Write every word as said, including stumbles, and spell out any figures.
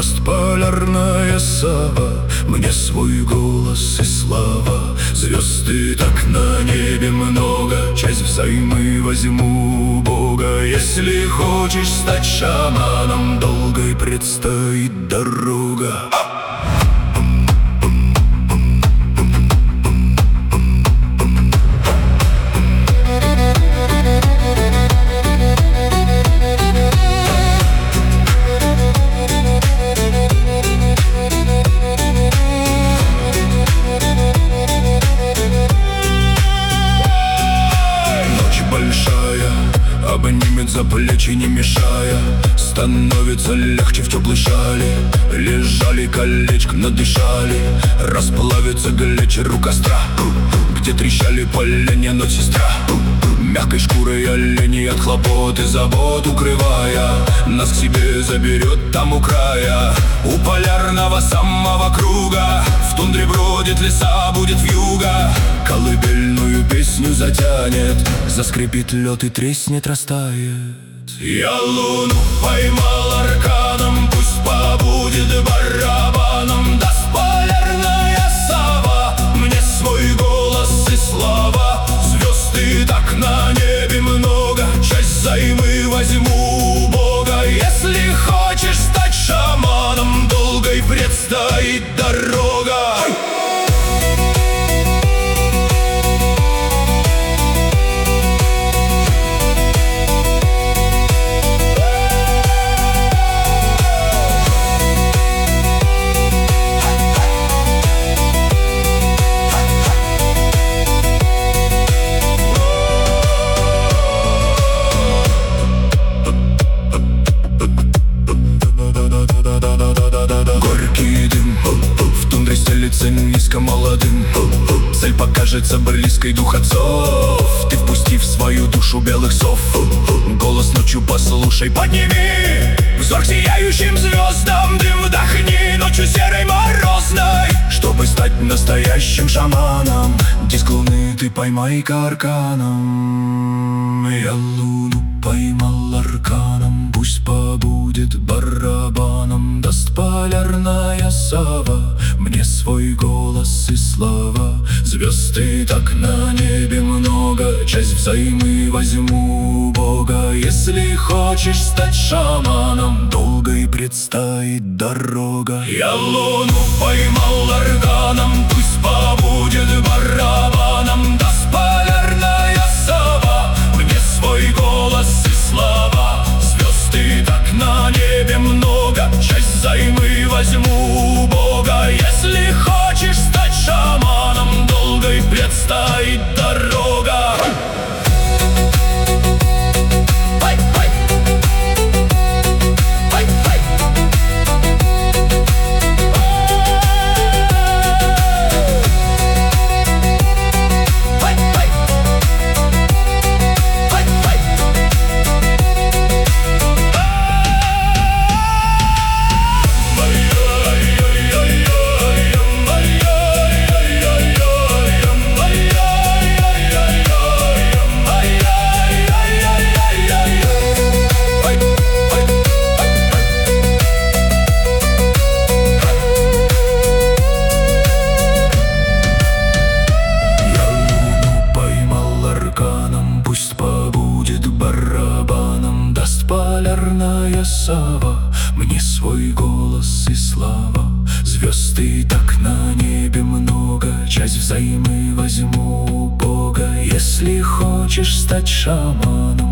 даст полярная сова мне свой голос и слава. Звезды так на небе много, часть взаймы возьму у Бога. Если хочешь стать шаманом, долгой предстоит дорога. Обнимет за плечи, не мешая, становится легче в теплой шали. Лежали колечко, надышали, расплавится глечер у костра, где трещали поленья ночь сестра. Мягкой шкурой оленей от хлопот и забот укрывая, нас к себе заберет там у края, у полярного самого круга. В тундре бродит леса, будет вьюга, колыбельную песню затянет, заскрипит лед и треснет, растает. Я луну поймал арканом, пусть побудет барабаном. Даст полярная сова мне свой голос и слава. Звезд и так на небе много, часть займы возьму у Бога. Если хочешь стать шаманом, долгой предстоит дорога. Горький дым в тундре стелится низко молодым. Цель покажется близкой, дух отцов. Ты впусти в свою душу белых сов. Голос ночью послушай, подними взор к сияющим звездам. Дым вдохни ночью серой морозной, чтобы стать настоящим шаманом. Диск луны ты поймай-ка арканом. Я луну поймал арканом, пусть побудет барабаном. Даст полярная сова мне свой голос и слава. Звезд и так на небе много, часть взаймы возьму у Бога. Если хочешь стать шаманом, долгой предстоит дорога. Я луну поймал арканом, пусть побудет барабаном. Даст полярная сова мне свой голос и слава. Звезд и так на небе много, часть займы возьму у Бога. Если хочешь стать шаманом, долгой предстоит дорога. Полярная сова мне свой голос и слава. Звезд и так на небе много, часть взаймы возьму у Бога. Если хочешь стать шаманом,